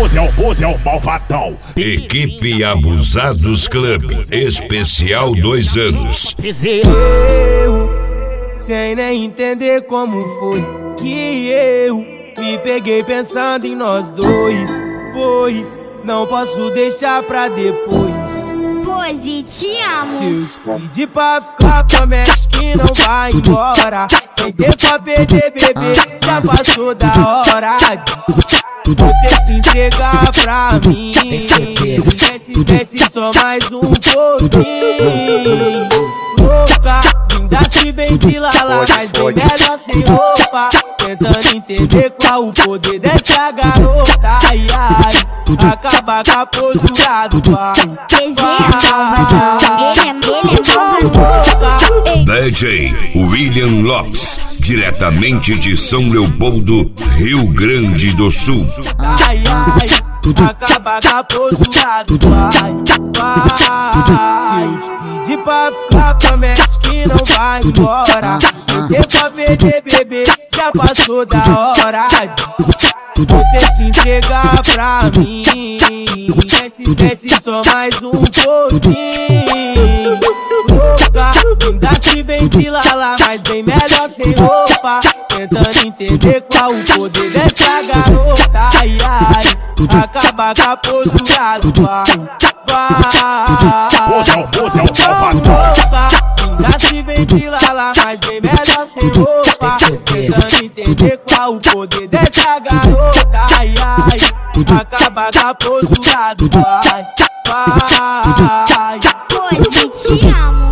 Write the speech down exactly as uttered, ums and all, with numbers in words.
Pose é o pose é o malvadão. Equipe Abusados Club, especial dois anos. Eu, sem nem entender como foi que eu me peguei pensando em nós dois, pois não posso deixar pra depois. Pose, te amo. Se eu te pedir pra ficar, promete que não vai embora. Sem tempo pra perder, bebê, já passou da hora de você se entregar pra mim. Desce, desce só mais um pouquinho. Louca, linda se ventila lá, mas bem melhor sem roupa. Tentando entender qual o poder dessa garota. Ai, ai, acaba com a postura do pai. D J William Lopes, diretamente de São Leopoldo, Rio Grande do Sul. Ai, ai, acaba com a postura do pai. Se eu te pedir pra ficar, promete que não vai embora. Sem tempo pra perder, bebê, já passou da hora de você se entregar pra mim. Desce, desce só mais um pouquinho. Louca, linda se ventila lá, mas bem melhor sem roupa. Tentando entender qual o poder dessa garota. Ai, ai, acaba com a postura do pai. Vai, Pose é o pose é o malvadão. linda se ventila lá, mas bem melhor sem roupa. Tentando entender qual o poder dessa garota. Ai, ai, acaba com a postura do pai. Vai, Pose, te amo.